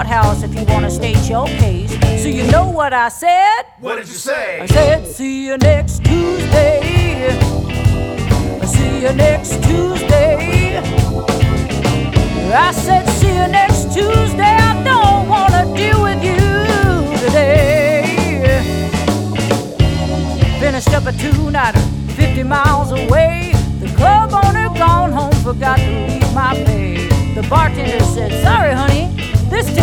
courthouse if you want to state your case. So you know what I said? What did you say? I said, see you next Tuesday. See you next Tuesday. I said, see you next Tuesday. I don't want to deal with you today. Finished up a two-nighter 50 miles away. The club owner gone home, forgot to leave my pay. The bartender said, sorry honey, this